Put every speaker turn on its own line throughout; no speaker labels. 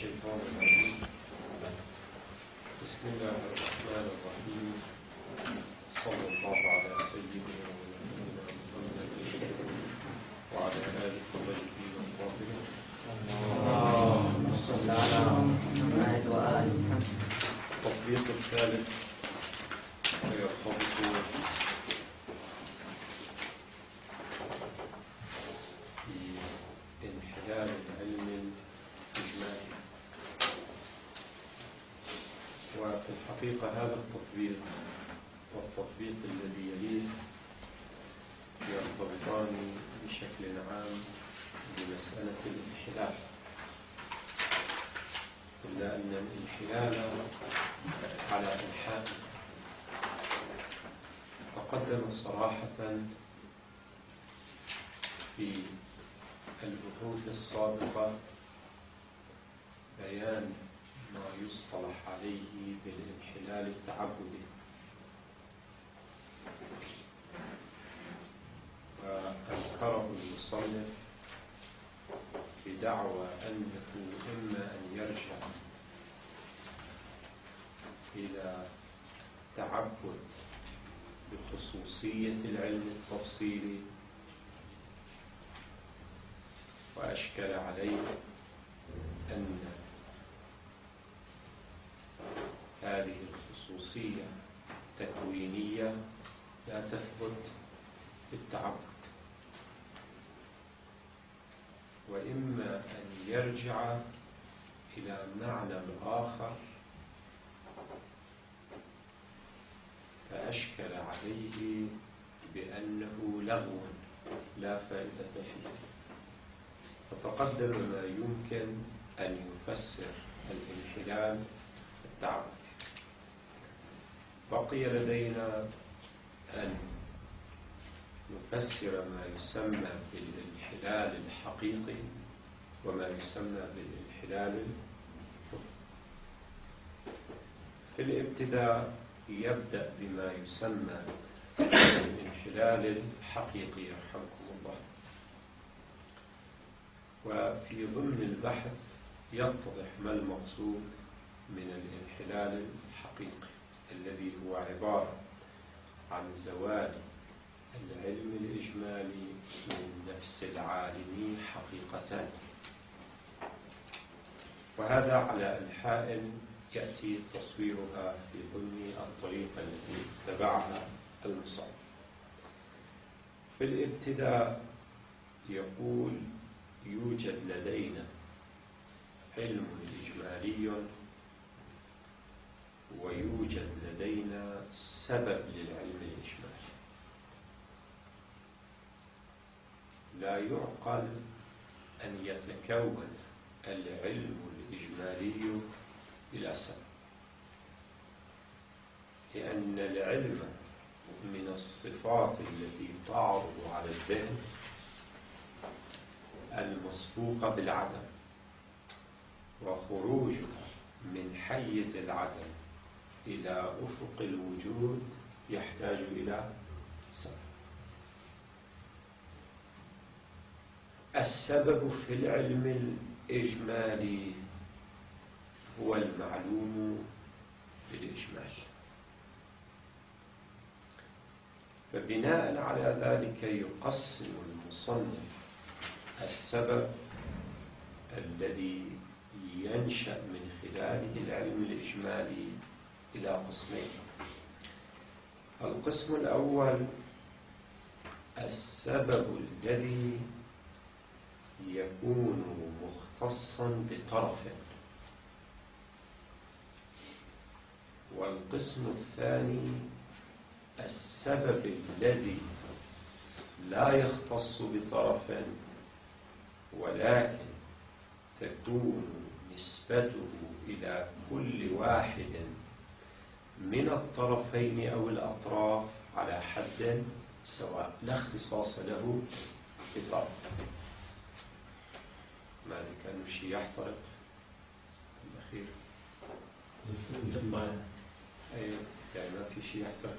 الشيطان الرجيم. بسم الله الرحمن الرحيم. صلى الله على سيدنا ونبينا محمد وعلى آله الطيبين الطاهرين.
اللهم صل على محمد وآل محمد.
التطبيق الثالث يرتبط بانحلال العلم الإجمالي، وفي الحقيقة هذا التطبيق والتطبيق الذي يليه يرتبطان بشكل عام بمسألة الانحلال، إلا أن الانحلال على أنحاء تقدم صراحة في البحوث السابقة بيان ما يصطلح عليه بالانحلال التعبدي، وأنكره المصنف بدعوى أنه إما أن يرجع إلى تعبد بخصوصية العلم التفصيلي، وأشكل عليه أن هذه الخصوصية تكوينية لا تثبت بالتعبد، وإما أن يرجع إلى معنى آخر فأشكل عليه بأنه لغو لا فائدة فيه، فتقدم ما يمكن أن يفسر الانحلال التعبدي. بقي لدينا أن نفسر ما يسمى بالانحلال الحقيقي وما يسمى بالانحلال الحكمي. في الابتداء يبدأ بما يسمى الانحلال الحقيقي يرحمكم الله، وفي ضمن البحث يتضح ما المقصود من الانحلال الحقيقي الذي هو عبارة عن زوال العلم الإجمالي من نفس العالم حقيقة، وهذا على أنحاء يأتي تصويرها في ضمن الطريقة التي اتبعها المصنف. في الابتداء يقول يوجد لدينا علم إجمالي ويوجد لدينا سبب للعلم الإجمالي. لا يعقل أن يتكون العلم الإجمالي بلا سبب، لأن العلم من الصفات التي تعرض على الذهن المسبوقة بالعدم، وخروجها من حيز العدم إلى أفق الوجود يحتاج إلى سبب. السبب في العلم الإجمالي هو المعلوم بالإجمال، فبناء على ذلك يقسم المصنف السبب الذي ينشأ من خلاله العلم الإجمالي إلى قسمين. القسم الأول السبب الذي يكون مختصا بطرف، والقسم الثاني السبب الذي لا يختص بطرف ولكن تكون نسبته إلى كل واحد من الطرفين أو الأطراف على حد سواء، لا اختصاص له بطرف. ماذا كان شيء يحترق الأخير؟ أي يعني ما في شيء يحترق؟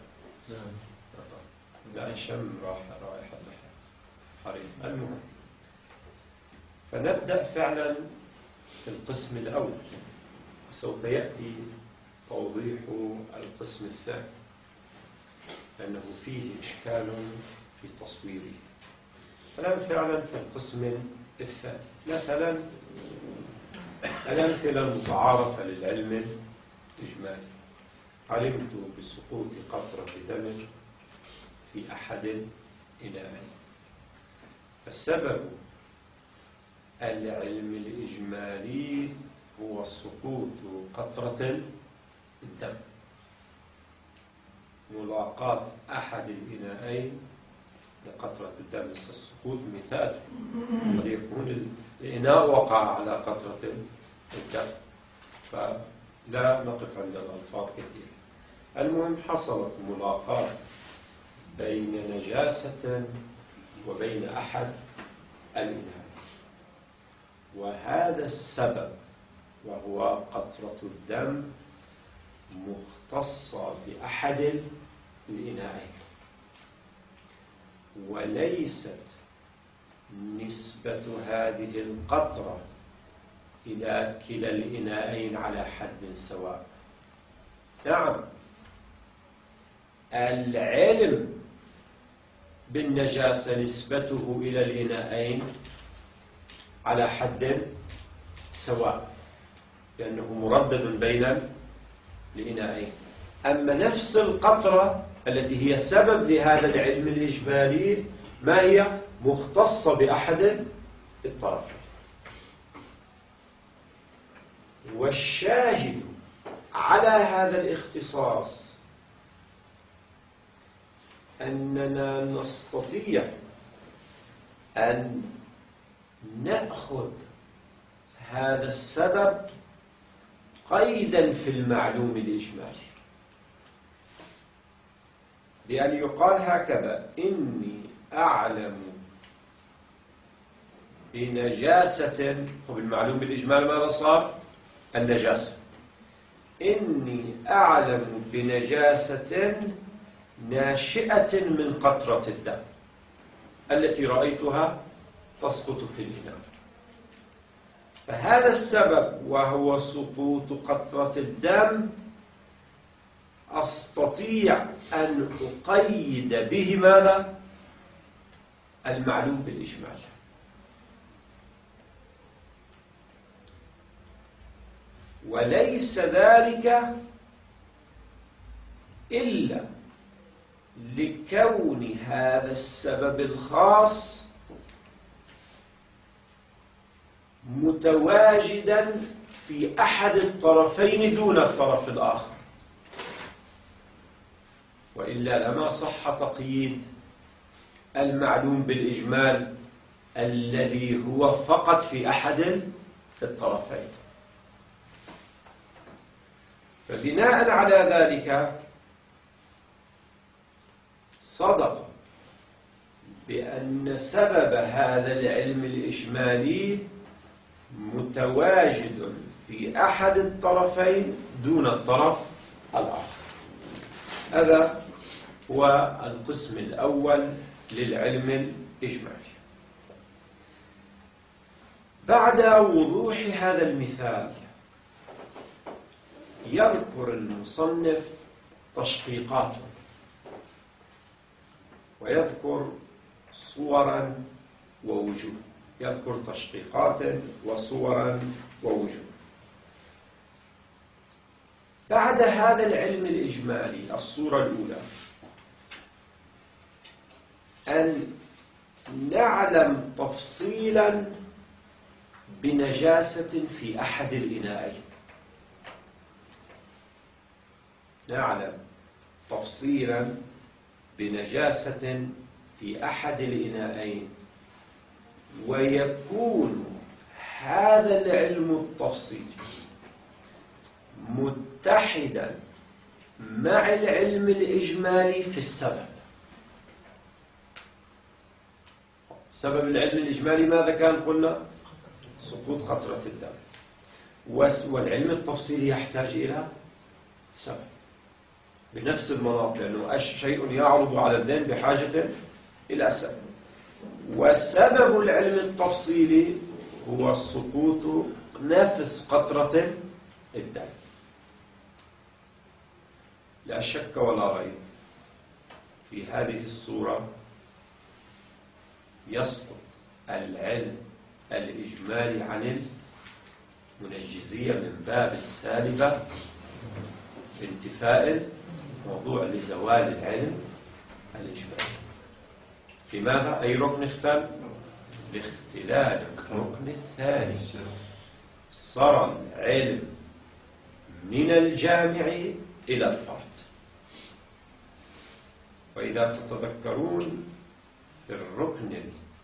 لا شم رائحة حريق. المهم، فنبدأ فعلا القسم الأول، سوف يأتي توضيح القسم الثاني لأنه فيه إشكال في تصويره. الآن فعلا في القسم الثاني مثلا الأمثلة المتعارفة للعلم الإجمالي: علمت بسقوط قطرة دم في أحد الإناءين. السبب العلم الإجمالي هو سقوط قطرة الدم، ملاقاة أحد الإناءين لقطرة الدم. السقوط مثال قد يكون الإناء وقع على قطرة الدم، فلا نقف عند الألفاظ كثيرة. المهم حصلت ملاقاة بين نجاسة وبين أحد الإناءين، وهذا السبب وهو قطرة الدم مختصة بأحد الإناءين، وليست نسبة هذه القطرة إلى كلا الإناءين على حد سواء. نعم، العلم بالنجاسة نسبته إلى الإناءين على حد سواء لأنه مردد بين الإناءين. أما نفس القطرة التي هي سبب لهذا العلم الإجمالي ما هي مختصة بأحد الطرفين. والشاهد على هذا الاختصاص أننا نستطيع أن نأخذ هذا السبب قيدا في المعلوم الإجمالي، بأن يقال هكذا: إني أعلم بنجاسة. وبالمعلوم بالإجمال ماذا صار؟ النجاسة. إني أعلم بنجاسة ناشئة من قطرة الدم التي رأيتها تسقط في الإناء. فهذا السبب وهو سقوط قطرة الدم أستطيع أن أقيد به ماذا؟ المعلوم بالإجمال. وليس ذلك إلا لكون هذا السبب الخاص متواجدا في أحد الطرفين دون الطرف الآخر، وإلا لما صح تقييد المعلوم بالإجمال الذي هو فقط في أحد الطرفين. فبناء على ذلك صدق بأن سبب هذا العلم الإجمالي متواجد في أحد الطرفين دون الطرف الآخر. هذا هو القسم الأول للعلم الإجمالي. بعد وضوح هذا المثال يذكر المصنف تشقيقات ويذكر صورا ووجوه. يذكر تشقيقات وصورا ووجوه. بعد هذا العلم الإجمالي الصورة الأولى أن نعلم تفصيلا بنجاسة في أحد الإناءين. نعلم تفصيلا بنجاسة في أحد الإناءين، ويكون هذا العلم التفصيلي متحدا مع العلم الإجمالي في السبب. سبب العلم الإجمالي ماذا كان؟ قلنا سقوط قطرة الدم. والعلم التفصيلي يحتاج إلى سبب بنفس المناط، لأنه شيء يعرض على الذهن بحاجة إلى سبب. وسبب العلم التفصيلي هو سقوط نفس قطرة الدم. لا شك ولا ريب في هذه الصورة يسقط العلم الإجمالي عن المنجزية من باب السالبة بانتفاء الموضوع لزوال العلم الإجمالي. لماذا؟ أي ركن اختل؟ لاختلال الركن الثاني. صار العلم من الجامع إلى الفرد. وإذا تتذكرون في الركن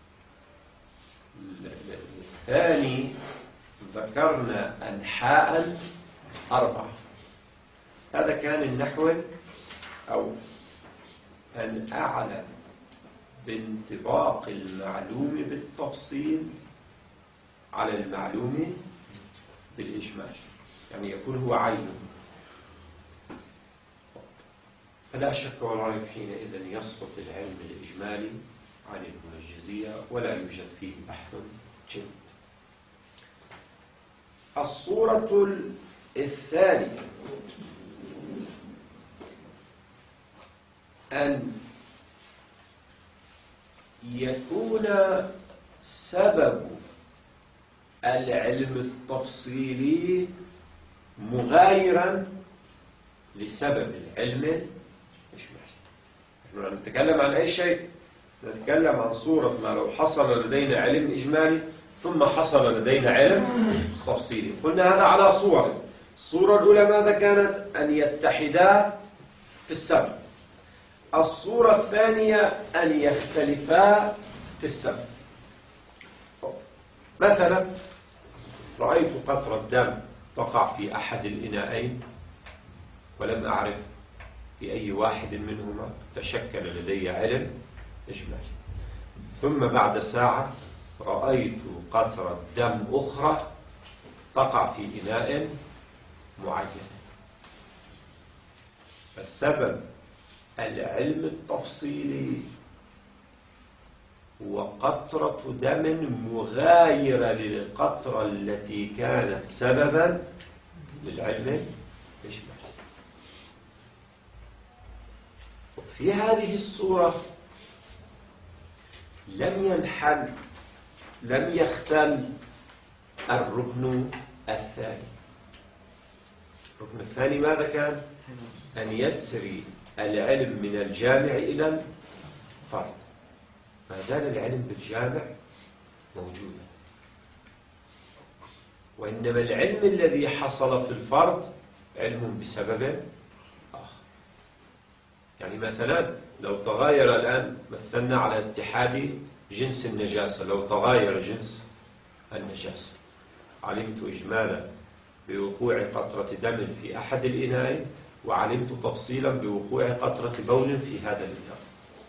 الثاني ذكرنا أنحاء 4. هذا كان النحو الأول، أن أعلم بانطباق المعلوم بالتفصيل على المعلوم بالإجمال، يعني يكون هو عينه. فلا شك ولا ريب حينئذ يسقط العلم الإجمالي عن المنجزية ولا يوجد فيه بحث جد. الصورة الثانية أن يكون سبب العلم التفصيلي مغايرا لسبب العلم الإجمالي. نحن نتكلم عن أي شيء، نتكلم عن صورة ما لو حصل لدينا علم إجمالي ثم حصل لدينا علم تفصيلي. قلنا هذا على صور. الصورة الأولى ماذا كانت؟ أن يتحدا في السبب. الصورة الثانية أن يختلفا في السبب. مثلا رأيت قطرة دم تقع في أحد الإناءين ولم أعرف في أي واحد منهما، تشكل لدي علم إجمالي. ثم بعد ساعة رأيت قطرة دم أخرى تقع في إناء معين. فالسبب العلم التفصيلي هو قطرة دم مغايرة للقطرة التي كانت سببا للعلم الإجمالي. في هذه الصورة لم يختل الركن الثاني. الركن الثاني ماذا كان؟ أن يسري العلم من الجامع إلى الفرد. ما زال العلم بالجامع موجودا، وإنما العلم الذي حصل في الفرد علم بسبب آخر. يعني مثلا لو تغاير الآن، مثلنا على اتحاد جنس النجاسة، لو تغاير جنس النجاسة علمت إجمالا بوقوع قطرة دم في أحد الإناء، وعلمت تفصيلا بوقوع قطرة بول في هذا الإناء.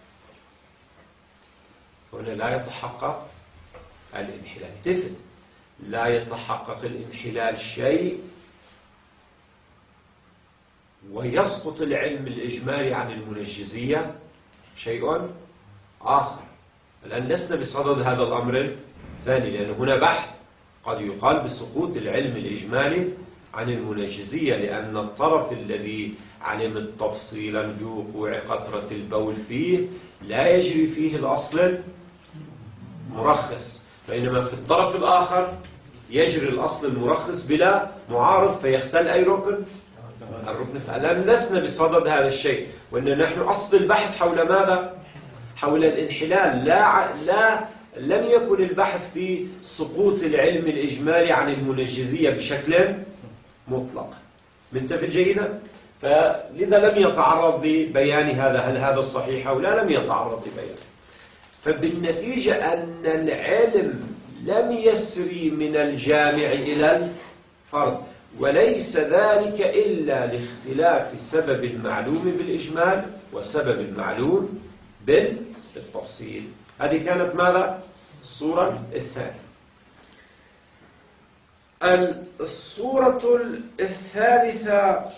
هنا لا يتحقق الانحلال. تفل لا يتحقق الانحلال شيء ويسقط العلم الإجمالي عن المنجزية شيء آخر. الآن لسنا بصدد هذا الأمر الثاني، لأن هنا بحث قد يقال بسقوط العلم الإجمالي عن المنجزية، لأن الطرف الذي علم تفصيلا بوقوع قطرة البول فيه لا يجري فيه الأصل المرخص، بينما في الطرف الآخر يجري الأصل المرخص بلا معارض، فيختل أي ركن؟ الركن. الآن لسنا بصدد هذا الشيء، وإن نحن أصل البحث حول ماذا؟ حول الانحلال. لم يكن البحث في سقوط العلم الإجمالي عن المنجزية بشكل مطلق. منتبه جيدا؟ فلذا لم يتعرض لبيان هذا، هل هذا الصحيح أو لا، لم يتعرض لبيان. فبالنتيجة أن العلم لم يسري من الجامع إلى الفرد، وليس ذلك إلا لاختلاف سبب المعلوم بالإجمال وسبب المعلوم بالتفصيل. هذه كانت ماذا؟ الصورة الثانية. الصورة الثالثة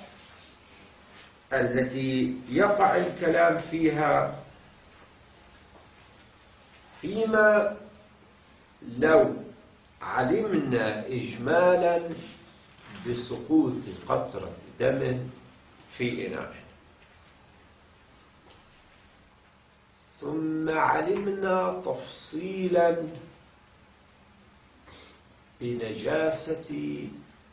التي يقع الكلام فيها فيما لو علمنا إجمالا بسقوط قطرة دم في إناء، ثم علمنا تفصيلا بنجاسة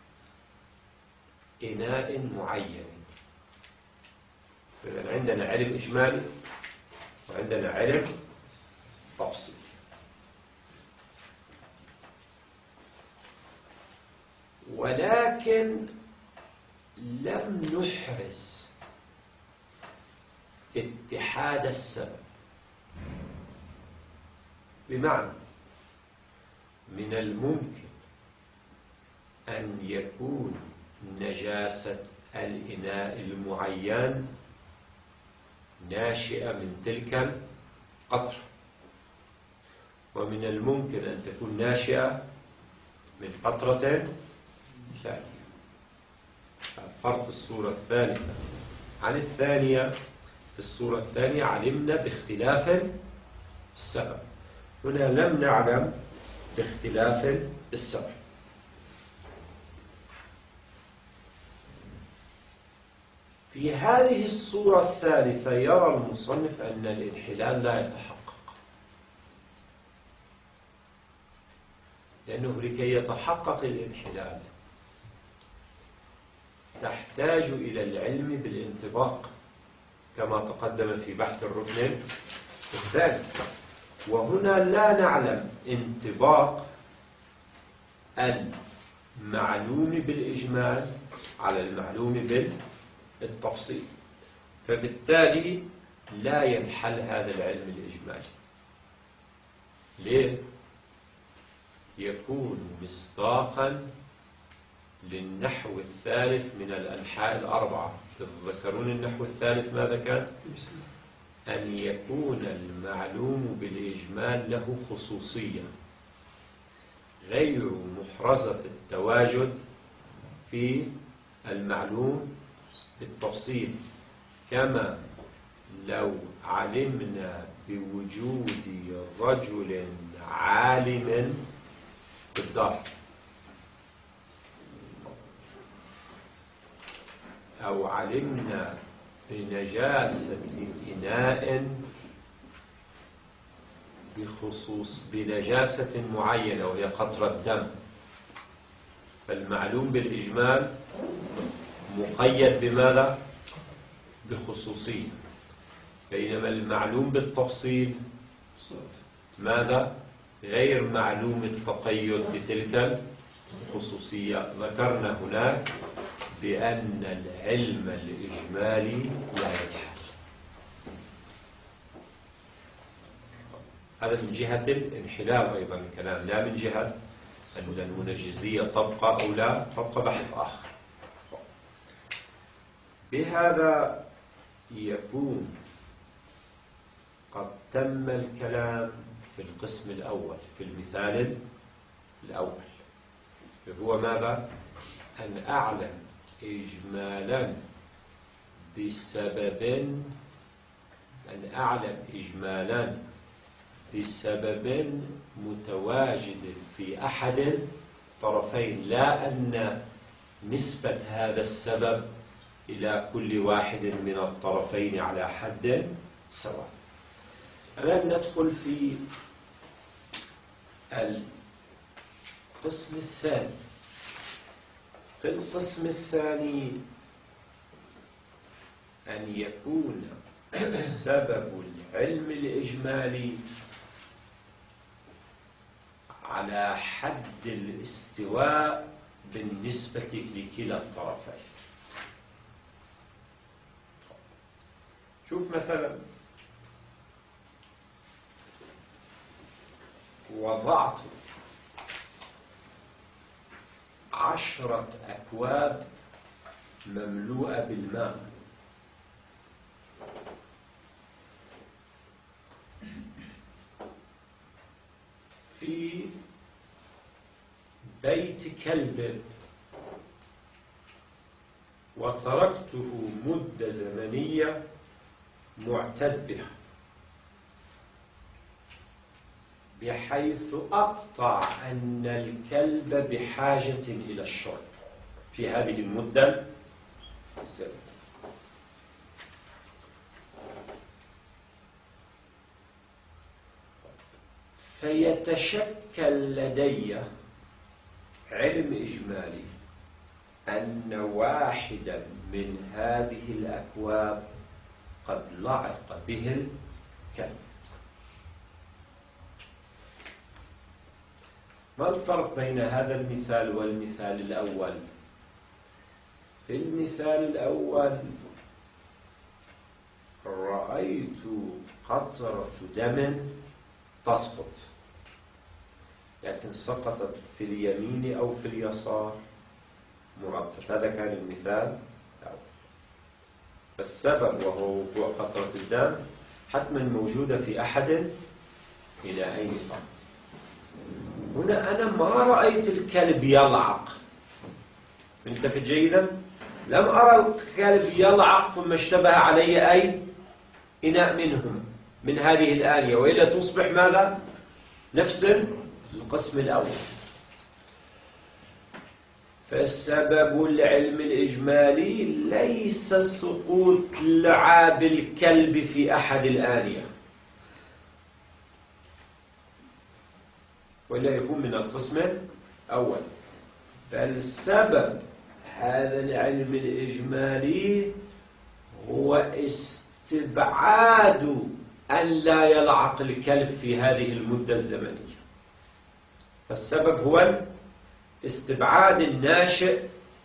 إناء معين. فإذا عندنا علم إجمالي وعندنا علم تفصيلي. ولكن لم نحرز اتحاد السبب، بمعنى من الممكن أن يكون نجاسة الإناء المعين ناشئة من تلك القطرة، ومن الممكن أن تكون ناشئة من قطرة ثانية. فرق الصورة الثالثة عن الثانية: في الصورة الثانية علمنا باختلاف السبب، هنا لم نعلم باختلاف السبب. في هذه الصورة الثالثة يرى المصنف أن الانحلال لا يتحقق، لأنه لكي يتحقق الانحلال تحتاج إلى العلم بالانطباق كما تقدم في بحث الركن الثاني، وهنا لا نعلم انطباق المعلوم بالإجمال على المعلوم بالتفصيل، فبالتالي لا ينحل هذا العلم الإجمالي. ليه؟ يكون مصداقا للنحو الثالث من الأنحاء الأربعة. تذكرون النحو الثالث ماذا كان؟ أن يكون المعلوم بالإجمال له خصوصية غير محرزة التواجد في المعلوم بالتفصيل، كما لو علمنا بوجود رجل عالم في الدار، أو علمنا بنجاسة إناء بنجاسة معينة وهي قطرة دم، فالمعلوم بالإجمال مقيد بماذا؟ بخصوصية، بينما المعلوم بالتفصيل ماذا؟ غير معلوم التقيد بتلك الخصوصية. ذكرنا هناك بأن العلم الإجمالي لا ينحل. هذا من جهة الانحلال أيضا الكلام، لا من جهة أن المنجزية تبقى أو لا تبقى، بحث آخر. بهذا يكون قد تم الكلام في القسم الأول، في المثال الأول، هو ماذا؟ أن أعلم إجمالا بسبب متواجد في أحد الطرفين، لا أن نسبة هذا السبب إلى كل واحد من الطرفين على حد سواء. الآن ندخل في القسم الثاني. في القسم الثاني أن يكون سبب العلم الإجمالي على حد الاستواء بالنسبة لكلا الطرفين. شوف مثلا، وضعت 10 أكواب مملوءة بالماء في بيت كلب، وتركته مدة زمنية معتد بها. بحيث أقطع أن الكلب بحاجة إلى الشرب في هذه المدة الزمنية. فيتشكل لدي علم إجمالي أن واحدا من هذه الأكواب قد لعق به الكلب. ما الفرق بين هذا المثال والمثال الأول؟ في المثال الأول رأيت قطرة دم تسقط، لكن سقطت في اليمين أو في اليسار مرتب. هذا كان المثال الأول. فالسبب وهو وقوع قطرة الدم حتما موجودة في أحد إناءين فقط. هنا أنا ما رأيت الكلب يلعق، انتبه جيدا، لم أرى الكلب يلعق ثم اشتبه علي أي إناء منهم من هذه الآنية، وإلا تصبح ماذا؟ نفس القسم الأول. فالسبب العلم الإجمالي ليس سقوط لعاب الكلب في أحد الآنية، ولا يكون من القسم الأول، بل سبب هذا العلم الإجمالي هو استبعاد أن لا يلعق الكلب في هذه المدة الزمنية. فالسبب هو استبعاد الناشئ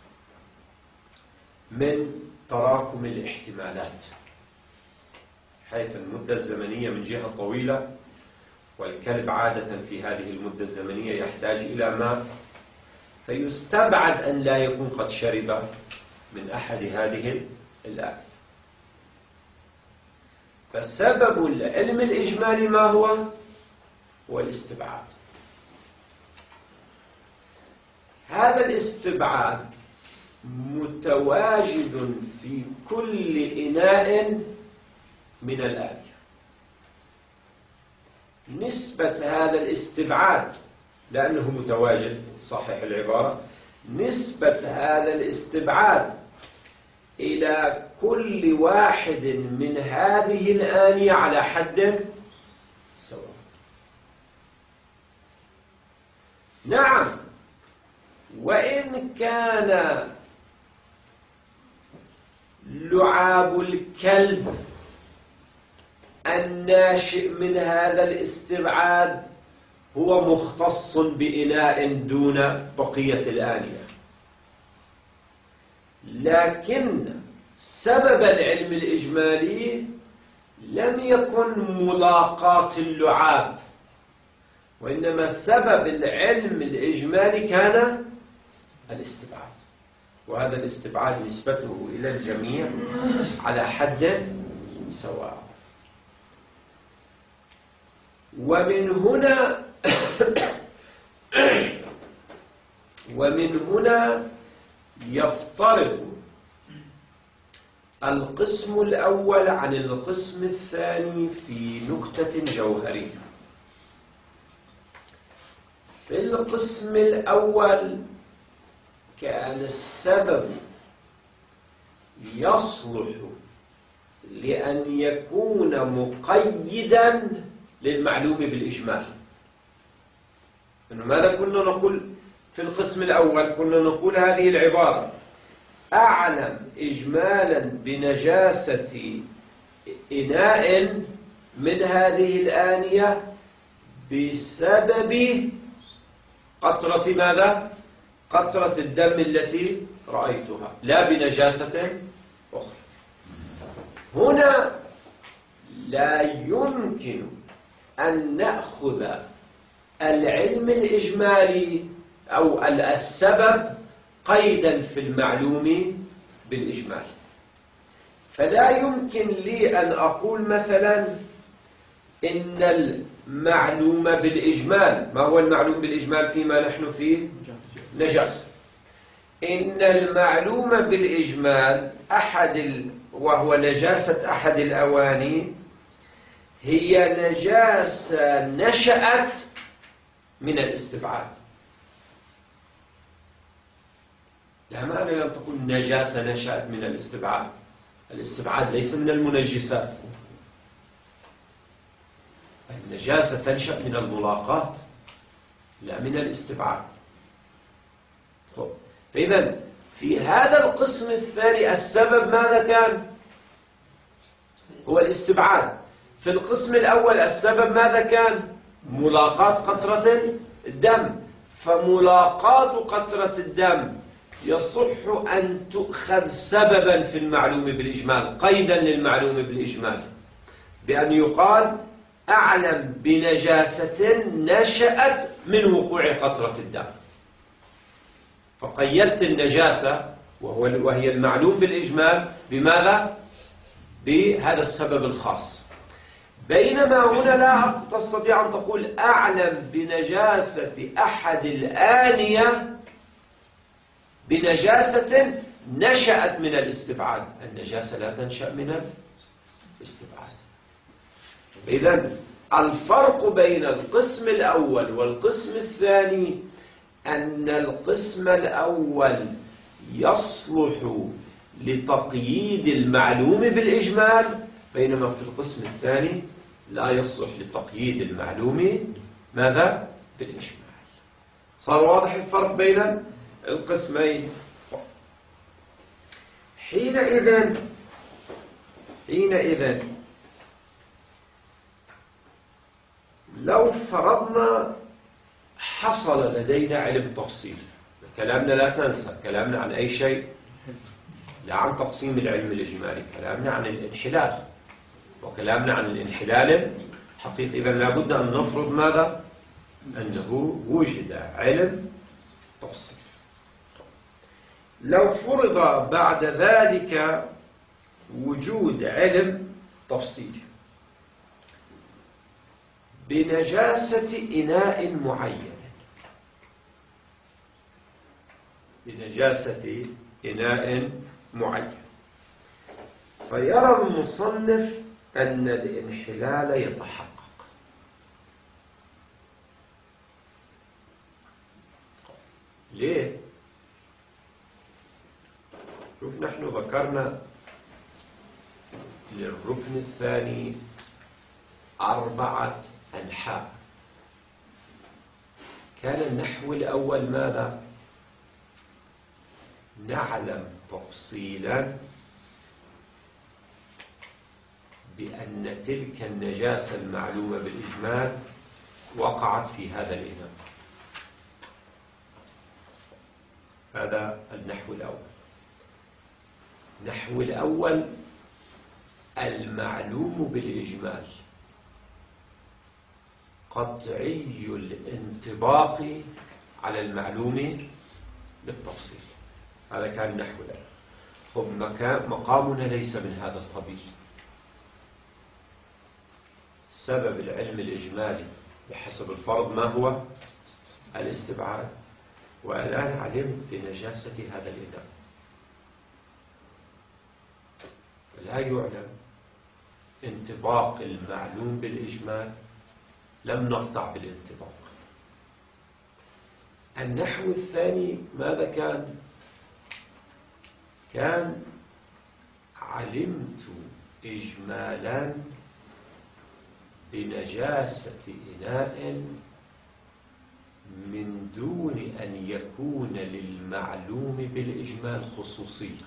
من تراكم الاحتمالات، حيث المدة الزمنية من جهة طويلة، والكلب عادة في هذه المدة الزمنية يحتاج إلى ماء، فيستبعد أن لا يكون قد شرب من أحد هذه الآنية. فالسبب العلم الإجمالي ما هو؟ هو الاستبعاد. هذا الاستبعاد متواجد في كل إناء من الآنية. نسبة هذا الاستبعاد، لأنه متواجد صحيح العبارة، نسبة هذا الاستبعاد إلى كل واحد من هذه الآنية على حد سواء. نعم، وإن كان لعاب الكلب الناشئ من هذا الاستبعاد هو مختص بإناء دون بقية الآنية، لكن سبب العلم الإجمالي لم يكن ملاقاة اللعاب، وإنما سبب العلم الإجمالي كان الاستبعاد، وهذا الاستبعاد نسبته إلى الجميع على حد سواء. ومن هنا يفترق القسم الأول عن القسم الثاني في نكتة جوهرية. في القسم الأول كان السبب يصلح لأن يكون مقيدا للمعلوم بالإجمال. إنه ماذا كنا نقول في القسم الأول؟ كنا نقول هذه العبارة: أعلم إجمالا بنجاسة إناء من هذه الآنية بسبب قطرة ماذا؟ قطرة الدم التي رأيتها، لا بنجاسة أخرى. هنا لا يمكن أن نأخذ العلم الإجمالي أو السبب قيدا في المعلوم بالإجمال. فلا يمكن لي أن أقول مثلا إن المعلوم بالإجمال، ما هو المعلوم بالإجمال فيما نحن فيه؟ نجاسة. إن المعلوم بالإجمال وهو نجاسة أحد الأواني هي نجاسة نشأت من الاستبعاد. لا معنى لم تكن نجاسة نشأت من الاستبعاد. الاستبعاد ليس من المنجسات. النجاسة تنشأ من الملاقات لا من الاستبعاد. فإذا في هذا القسم الثاني السبب ماذا كان؟ هو الاستبعاد. في القسم الأول السبب ماذا كان؟ ملاقاة قطرة الدم. فملاقاة قطرة الدم يصح أن تؤخذ سببا في المعلوم بالإجمال، قيدا للمعلوم بالإجمال، بأن يقال أعلم بنجاسة نشأت من وقوع قطرة الدم. فقيدت النجاسة وهي المعلوم بالإجمال بماذا؟ بهذا السبب الخاص. بينما هنا لا تستطيع أن تقول أعلم بنجاسة أحد الآنية بنجاسة نشأت من الاستبعاد. النجاسة لا تنشأ من الاستبعاد. إذن الفرق بين القسم الأول والقسم الثاني أن القسم الأول يصلح لتقييد المعلوم بالإجمال، بينما في القسم الثاني لا يصلح لتقييد المعلوم ماذا؟ بالإجمال. صار واضح الفرق بين القسمين. حينئذ لو فرضنا حصل لدينا علم تفصيل، كلامنا لا تنسى كلامنا عن أي شيء، لا عن تقسيم العلم الإجمالي، كلامنا عن الانحلال، وكلامنا عن الانحلال حقيقي. إذن لابد أن نفرض ماذا؟ أنه وجد علم تفصيل. لو فرض بعد ذلك وجود علم تفصيل بنجاسة إناء معين، بنجاسة إناء معين، فيرى المصنف أن الانحلال يتحقق. ليه؟ شوف، نحن ذكرنا للركن الثاني 4 أنحاء. كان النحو الأول ماذا؟ نعلم تفصيلا بأن تلك النجاسة المعلومة بالإجمال وقعت في هذا الإناء. هذا النحو الأول. النحو الأول المعلوم بالإجمال قطعي الانطباق على المعلوم بالتفصيل. هذا كان النحو الأول. خب مقامنا ليس من هذا القبيل. سبب العلم الإجمالي بحسب الفرض ما هو؟ الاستبعاد. والآن علمت بنجاسة هذا الإناء، لا يعلم انطباق المعلوم بالإجمال، لم نقطع بالانطباق. النحو الثاني ماذا كان؟ كان علمت إجمالا بنجاسة إناء من دون أن يكون للمعلوم بالإجمال خصوصية.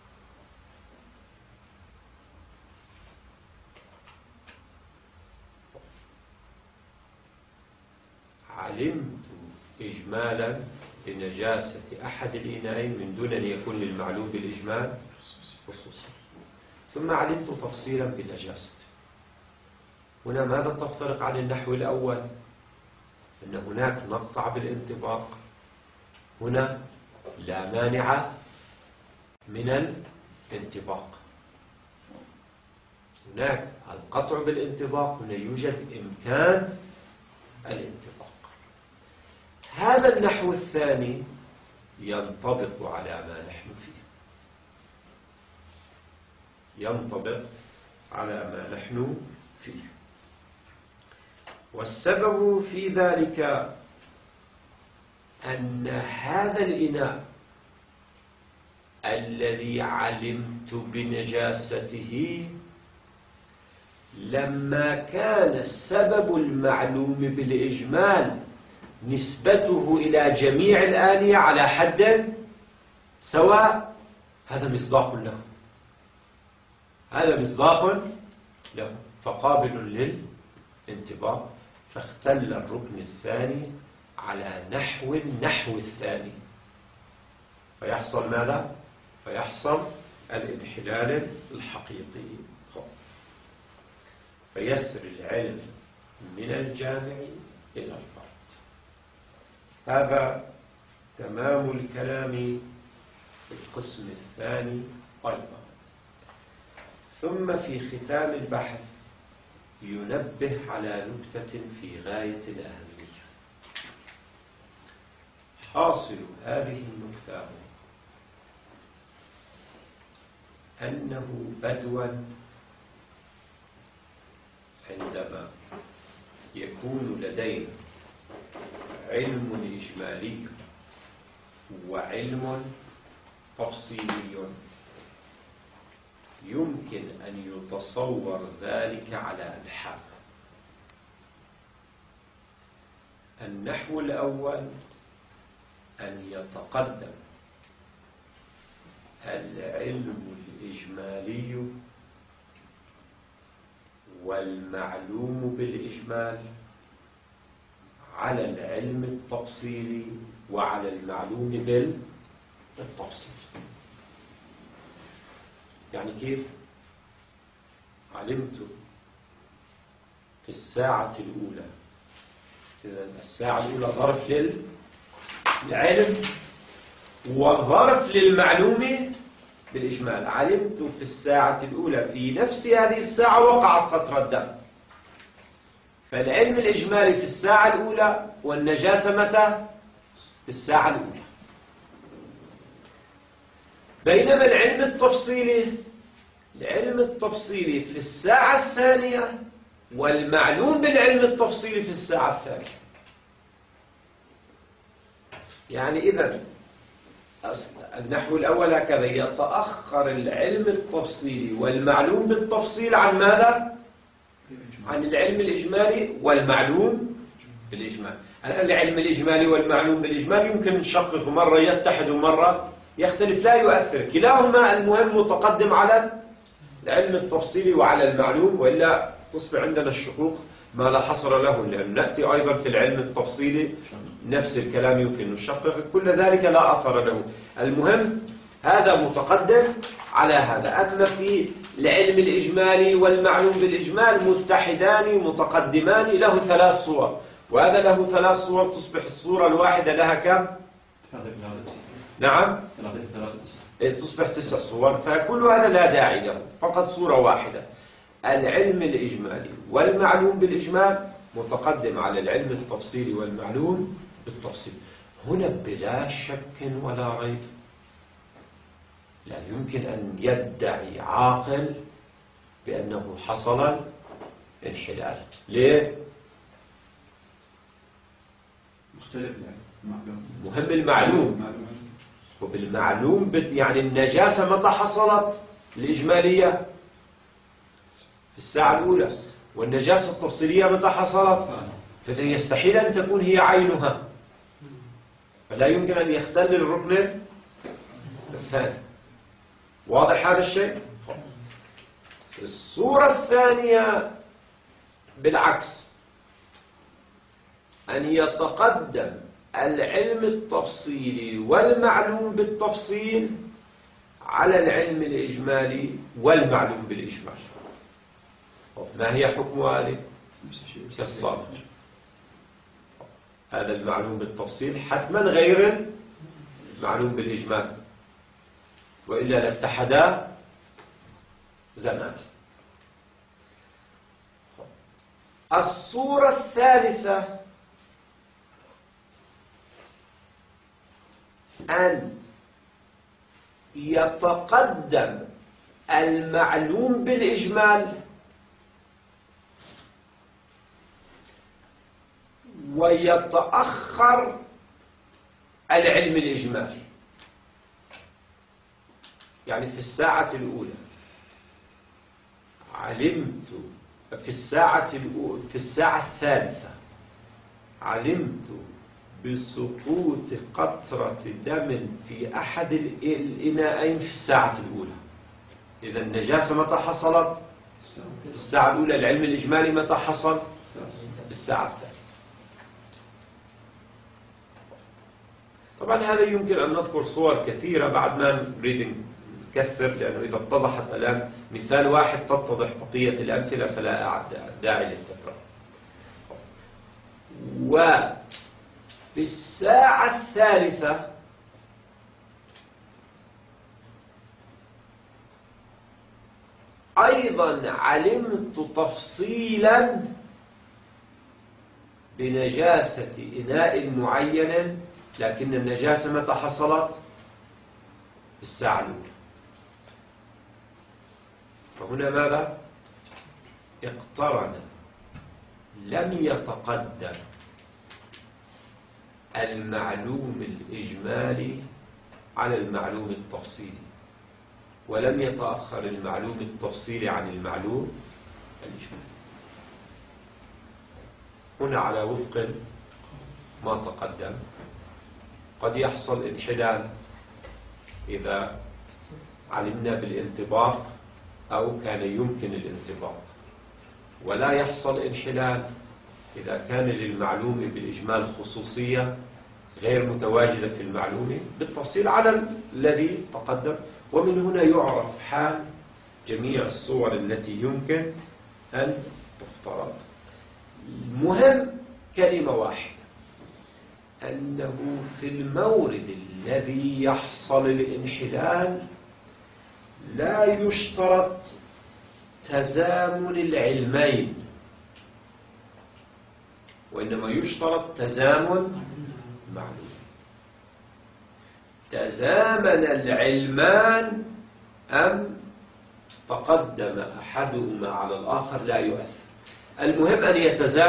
علمت إجمالا بنجاسة أحد الإناءين من دون أن يكون للمعلوم بالإجمال خصوصية، ثم علمت تفصيلا بنجاسته. هنا ماذا تفترق عن النحو الأول؟ أن هناك نقطع بالانطباق، هنا لا مانع من الانطباق. هناك القطع بالانطباق، هنا يوجد إمكان الانطباق. هذا النحو الثاني ينطبق على ما نحن فيه، ينطبق على ما نحن فيه. والسبب في ذلك أن هذا الإناء الذي علمت بنجاسته لما كان السبب المعلوم بالإجمال نسبته إلى جميع الآنية على حد سواء، هذا مصداق له، هذا مصداق له فقابل للانطباق، فاختل الركن الثاني على نحو الثاني، فيحصل ماذا؟ فيحصل الانحلال الحقيقي، فيسر العلم من الجامع إلى الفرد. هذا تمام الكلام في القسم الثاني أيضا. ثم في ختام البحث ينبه على نكتة في غاية الأهمية. حاصل هذه النكتة أنه بدوا عندما يكون لدينا علم إجمالي وعلم تفصيلي يمكن أن يتصور ذلك على أنحاء. النحو الأول أن يتقدم العلم الإجمالي والمعلوم بالإجمال على العلم التفصيلي وعلى المعلوم بالتفصيل. يعني كيف؟ علمت في الساعة الأولى، إذن الساعة الأولى ظرف للعلم وظرف للمعلوم بالإجمال. علمت في الساعة الأولى في نفس هذه الساعة وقعت قطرة دم، فالعلم الإجمالي في الساعة الأولى والنجاسة متى؟ في الساعة الأولى. بينما العلم التفصيلي في الساعة الثانية والمعلوم بالعلم التفصيلي في الساعة الثانية. يعني إذن النحو الأول هكذا: يتأخر العلم التفصيلي والمعلوم بالتفصيل عن ماذا؟ عن العلم الإجمالي والمعلوم بالإجمال. العلم الإجمالي والمعلوم بالإجمال يمكن نشقق، مرة يتحد ومرة يختلف، لا يؤثر، كلاهما المهم متقدم على العلم التفصيلي وعلى المعلوم، وإلا تصبح عندنا الشقوق ما لا حصر له، لأن نأتي أيضا في العلم التفصيلي نفس الكلام يمكن نشقق، كل ذلك لا أثر له. المهم هذا متقدم على هذا. أما في العلم الإجمالي والمعلوم بالإجمال متحدان متقدمان، له 3 صور، وهذا له 3 صور، تصبح الصورة الواحدة لها كم؟ نعم، تصبح 9 صور، فكل هذا لا داعي له، فقط صورة واحدة. العلم الإجمالي والمعلوم بالإجمال متقدم على العلم التفصيلي والمعلوم بالتفصيل. هنا بلا شك ولا ريب لا يمكن أن يدعي عاقل بأنه حصل انحلال. ليه؟
مختلف
مهم المعلوم، وبالمعلوم يعني النجاسة متى حصلت؟ الإجمالية في الساعة الأولى، والنجاسة التفصيلية متى حصلت؟ فإذن يستحيل أن تكون هي عينها، فلا يمكن أن يختل الركن الثاني. واضح هذا الشيء؟ الصورة الثانية بالعكس، أن يتقدم العلم التفصيلي والمعلوم بالتفصيل على العلم الإجمالي والمعلوم بالإجمال. ما هي حكم هذه؟ كالصابر. هذا المعلوم بالتفصيل حتما غير المعلوم بالإجمال، وإلا لاتحدا زمان. الصورة الثالثة أن يتقدم المعلوم بالإجمال ويتأخر العلم الإجمالي. يعني في الساعة الأولى علمت، في الساعة الثالثة علمت بسقوط قطرة دم في أحد الإناءين في الساعة الأولى. إذا النجاسة متى حصلت؟ في الساعة الأولى. العلم الإجمالي متى حصل؟ في الساعة الثالثة. طبعا هذا يمكن أن نذكر صور كثيرة بعد ما نريد نكثر، لأنه إذا اتضحت الآن مثال واحد تتضح بقية الأمثلة، فلا أعد داعي للتكرار. وفي الساعة الثالثة أيضا علمت تفصيلا بنجاسة إناء معين، لكن النجاسة متى حصلت؟ في الساعة الأولى. فهنا ماذا؟ اقترن، لم يتقدم المعلوم الإجمالي على المعلوم التفصيلي، ولم يتأخر المعلوم التفصيلي عن المعلوم الإجمالي. هنا على وفق ما تقدم قد يحصل انحلال إذا علمنا بالانطباق أو كان يمكن الانطباق، ولا يحصل انحلال إذا كان للمعلوم بالإجمال خصوصية غير متواجدة في المعلومة بالتفصيل على الذي تقدم. ومن هنا يعرف حال جميع الصور التي يمكن أن تفترض. المهم كلمة واحدة، أنه في المورد الذي يحصل الانحلال لا يشترط تزامن العلمين، وإنما يشترط تزامن معلوم. تزامن العلمان أم تقدم أحدهما على الآخر لا يؤثر. المهم أن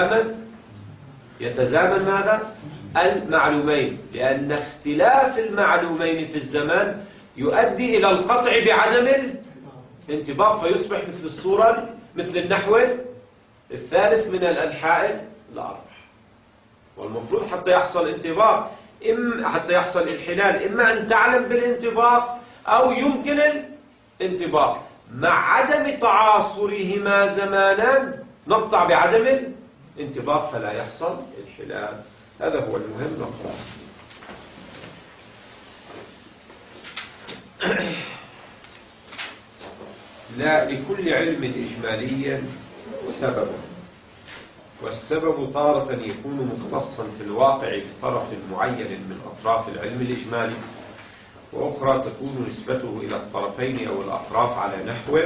يتزامن ماذا؟ المعلومين، لأن اختلاف المعلومين في الزمان يؤدي إلى القطع بعدم الانطباق، فيصبح مثل الصورة مثل النحو الثالث من الأنحاء الأربع. والمفروض حتى يحصل انطباق، حتى يحصل انحلال، إما أن تعلم بالانطباق أو يمكن الانطباق. مع عدم تعاصرهما زمانا نقطع بعدم الانطباق فلا يحصل انحلال. هذا هو المهم. نقرأ. لا لكل علم إجمالي سبب، والسبب تارة يكون مختصا في الواقع بطرف معين من أطراف العلم الإجمالي، وأخرى تكون نسبته إلى الطرفين أو الأطراف على نحو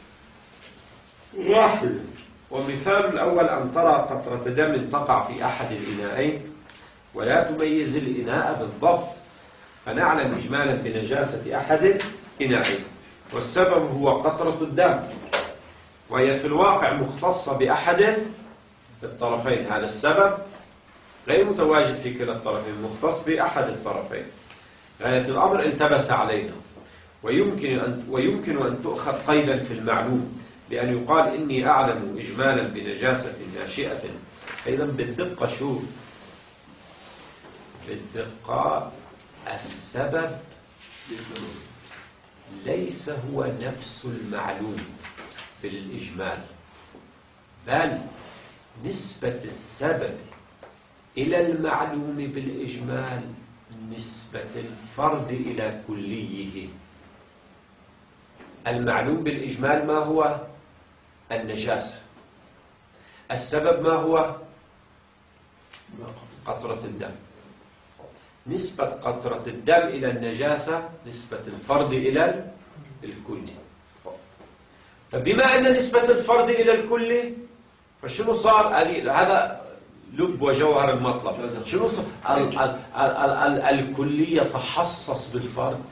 واحد. ومثال الأول أن ترى قطرة دم تقع في أحد الإناءين ولا تميز الإناء بالضبط، فنعلم إجمالا بنجاسة أحد الإناءين، والسبب هو قطرة الدم، وهي في الواقع مختصة بأحد الطرفين. هذا السبب غير متواجد في كلا الطرفين، مختص بأحد الطرفين. غاية الأمر التبس علينا، ويمكن أن تؤخذ قيدا في المعلوم بأن يقال إني أعلم إجمالا بنجاسة ناشئة. أيضا بالدقة، شوف بالدقة، السبب ليس هو نفس المعلوم بالإجمال، بل نسبة السبب إلى المعلوم بالإجمال نسبة الفرد إلى كليه. المعلوم بالإجمال ما هو؟ النجاسة. السبب ما هو؟ قطرة الدم. نسبة قطرة الدم إلى النجاسة نسبة الفرد إلى الكل. فبما أن نسبة الفرد إلى الكل، فشنو صار؟ هذا لب وجوهر المطلب. شنو صار؟ الكلي يتحصص بالفرد.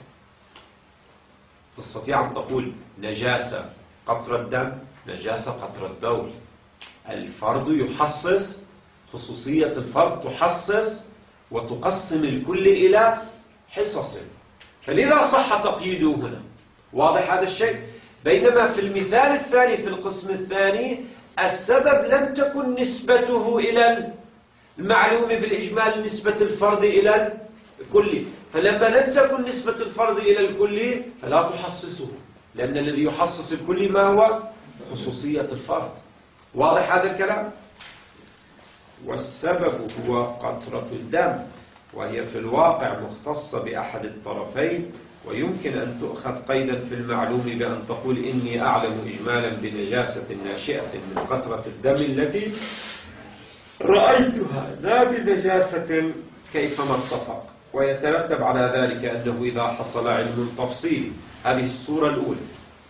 تستطيع أن تقول نجاسة قطرة دم، نجاسة قطرة بول. الفرد يحصص خصوصية الفرد تحصص وتقسم الكل إلى حصص، فلذا صح تقييده هنا. واضح هذا الشيء؟ بينما في المثال الثاني في القسم الثاني السبب لم تكن نسبته إلى المعلوم بالإجمال نسبة الفرد إلى الكل، فلما لم تكن نسبة الفرد إلى الكل فلا تحصصه، لأن الذي يحصص الكل ما هو؟ خصوصية الفرد. واضح هذا الكلام؟ والسبب هو قطرة الدم، وهي في الواقع مختصة بأحد الطرفين، ويمكن أن تؤخذ قيدا في المعلوم بأن تقول إني أعلم إجمالا بنجاسة ناشئة من قطرة الدم التي رأيتها لا بنجاسة كيفما اتفق. ويترتب على ذلك أنه إذا حصل علم تفصيلي، هذه الصورة الأولى،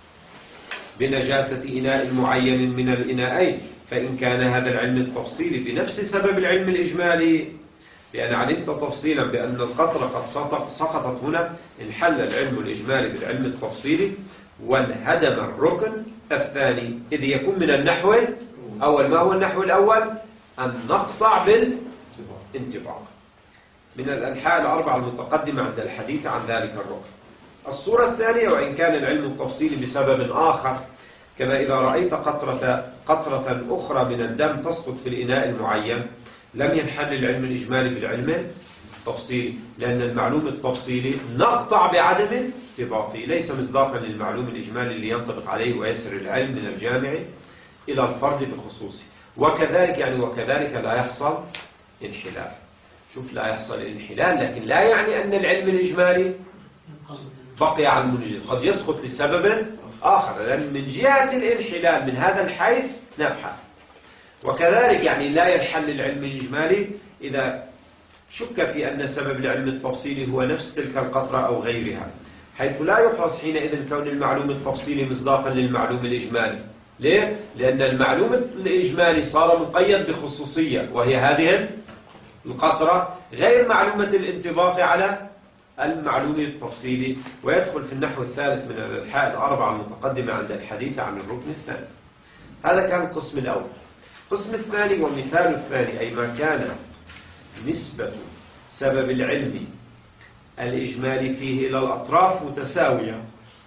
بنجاسة إناء معين من الإناءين، فإن كان هذا العلم التفصيلي بنفس سبب العلم الإجمالي، بأن علمت تفصيلا بأن القطرة قد سقطت هنا، انحل العلم الإجمالي بالعلم التفصيلي وانهدم الركن الثاني، إذ يكون من النحو الأول. ما هو النحو الأول؟ أن نقطع بالانطباق من الأنحاء الأربعة المتقدمة عند الحديث عن ذلك الركن. الصورة الثانية، وإن كان العلم التفصيلي بسبب آخر، كما إذا رأيت قطرة أخرى من الدم تسقط في الإناء المعين، لم ينحل العلم الإجمالي بالعلم التفصيلي، لأن المعلوم التفصيلي نقطع بعدم انطباقه، ليس مصداقا للمعلوم الإجمالي اللي ينطبق عليه ويسر العلم من الجامع إلى الفرد بخصوصه. وكذلك لا يحصل انحلال. شوف، لا يحصل انحلال، لكن لا يعني أن العلم الإجمالي بقي على المنجز، قد يسقط لسبب آخر، لأن من جهة الانحلال من هذا الحيث نبحث. وكذلك لا ينحل العلم الإجمالي إذا شك في أن سبب العلم التفصيلي هو نفس تلك القطرة أو غيرها، حيث لا يحرص حينئذ كون المعلوم التفصيلي مصداقا للمعلوم الإجمالي. ليه؟ لأن المعلوم الإجمالي صار مقيد بخصوصية، وهي هذه القطرة غير معلومة الانطباق على المعلوم التفصيلي، ويدخل في النحو الثالث من الأنحاء الأربعة المتقدمة عند الحديث عن الركن الثاني. هذا كان القسم الأول. القسم الثاني ومثال الثاني، أي ما كان نسبة سبب العلم الإجمالي فيه إلى الأطراف متساوية.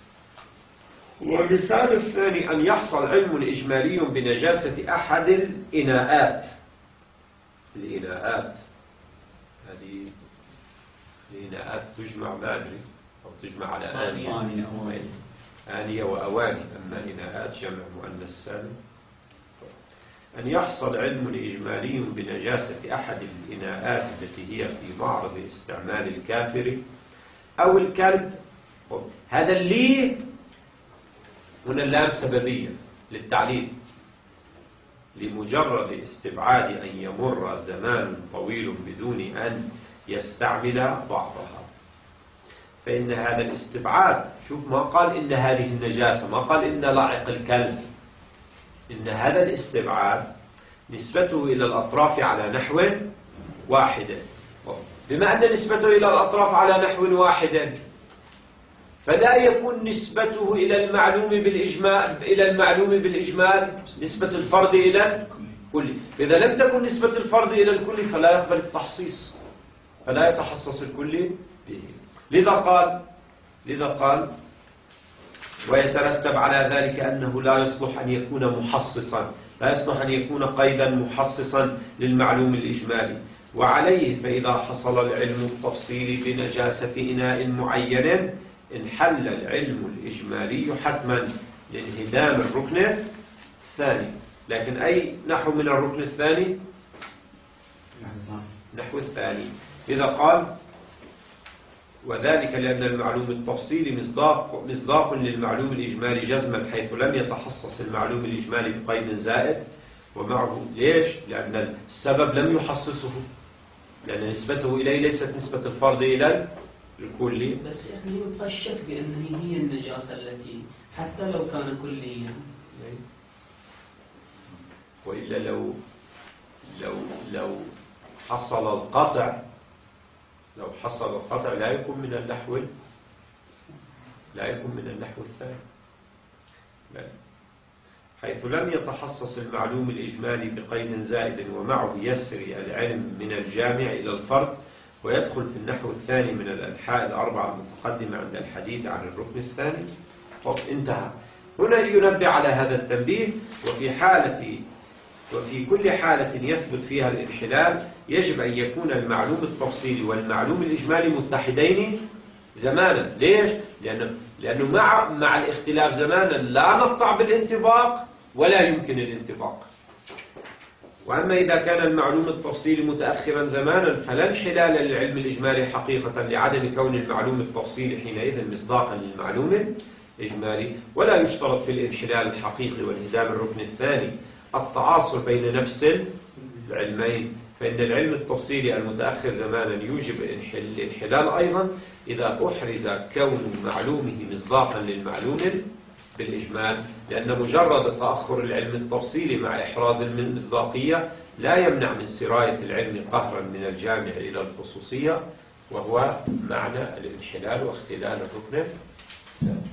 والمثال الثاني أن يحصل علم إجمالي بنجاسة أحد الإناءات. هذه الإناءات تجمع مادري أو تجمع على آنية وأواني، أما إناءات جمع مؤنث سالم. أن يحصل علم إجمالي بنجاسة أحد الإناءات التي هي في معرض استعمال الكافر أو الكلب. هذا اللي هنا اللام سببية للتعليل، لمجرد استبعاد أن يمر زمان طويل بدون أن يستعمل بعضها، فإن هذا الاستبعاد، شوف، ما قال إن هذه النجاسة، ما قال إن لعق الكلب، إن هذا الاستبعاد نسبته إلى الأطراف على نحو واحد. بما أن نسبته إلى الأطراف على نحو واحد، فلا يكون نسبته إلى المعلوم بالإجمال نسبة الفرد إلى الكل. إذا لم تكن نسبة الفرد إلى الكل فلا يقبل التحصيص، فلا يتحصص الكل به. لذا قال ويترتب على ذلك أنه لا يصلح أن يكون محصصا، لا يصلح أن يكون قيدا محصصا للمعلوم الإجمالي. وعليه فإذا حصل العلم التفصيلي بنجاسة إناء معين انحل العلم الإجمالي حتما لانهدام الركن الثاني. لكن أي نحو من الركن الثاني؟ نحو الثاني. إذا قال وذلك لأن المعلوم التفصيلي مصداق للمعلوم الإجمالي جزما، حيث لم يتحصص المعلوم الإجمالي بقيد زائد ومعه. ليش؟ لأن السبب لم يحصصه، لأن نسبته إليه ليست نسبة الفرد إلى الكلي.
بس يبقى الشك بأنه هي النجاسة التي حتى لو كان كليا،
وإلا لو حصل القطع، لا يكون من النحو الثاني، بل حيث لم يتحصص المعلوم الإجمالي بقيد زائد ومعه يسري العلم من الجامع إلى الفرد، ويدخل في النحو الثاني من الأنحاء الأربعة المتقدمة عند الحديث عن الركن الثاني. انتهى. هنا ينبه على هذا التنبيه. وفي كل حالة يثبت فيها الانحلال يجب أن يكون المعلوم التفصيلي والمعلوم الإجمالي متحدين زمانا. ليش؟ لأنه مع الاختلاف زمانا لا نقطع بالانطباق ولا يمكن الانطباق. وأما إذا كان المعلوم التفصيلي متأخرا زمانا فلا انحلال للعلم الإجمالي حقيقة، لعدم كون المعلوم التفصيلي حينئذ مصداقا للمعلوم الإجمالي. ولا يشترط في الانحلال الحقيقي وانهدام الركن الثاني التعاصر بين نفس العلمين، فإن العلم التفصيلي المتأخر زمانا يوجب الانحلال أيضا إذا أحرز كون معلومه مصداقا للمعلوم بالإجمال، لأن مجرد تأخر العلم التفصيلي مع إحراز المصداقية لا يمنع من سراية العلم قهرا من الجامع إلى الخصوصية، وهو معنى الانحلال واختلال الركن الثاني.